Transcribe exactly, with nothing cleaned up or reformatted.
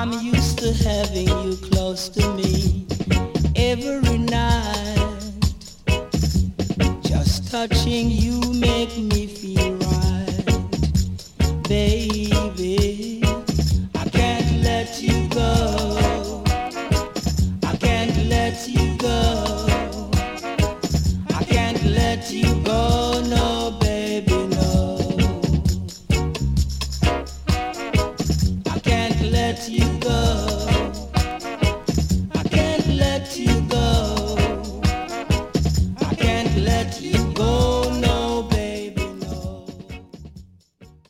I'm used to having you close to me every night. Just touching you make me